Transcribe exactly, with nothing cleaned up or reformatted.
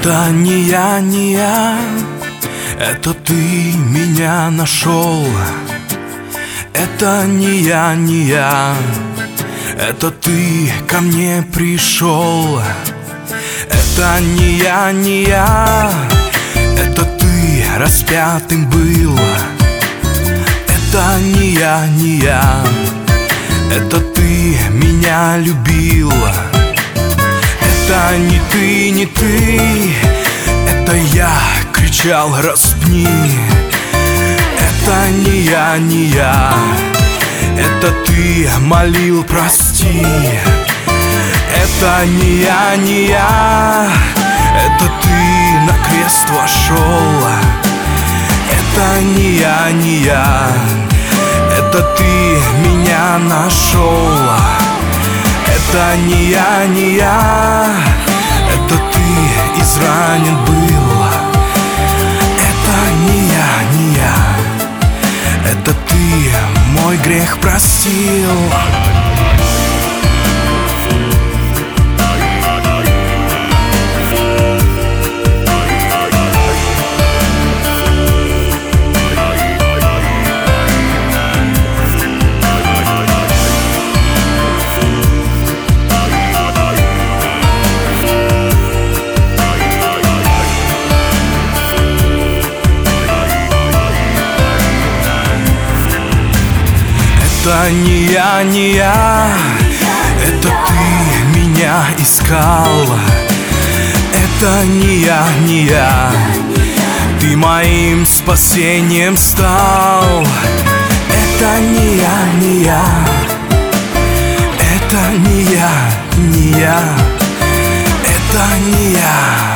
Это не я, не я, это ты меня нашел. Это не я, не я, это ты ко мне пришел. Это не я, не я, это ты распятым был. Это не я, не я, это ты меня любил. Это не ты, не ты, это я кричал: распни. Это не я, не я, это ты молил: прости. Это не я, не я, это ты на крест вошел. Это не я, не я, это ты меня нашел. Это не я, не я, это ты изранен был. Это не я, не я, это ты мой грех простил. Это не я, не я, это ты меня искал. Это не я, не я, ты моим спасением стал. Это не я, не я, это не я, не я, это не я.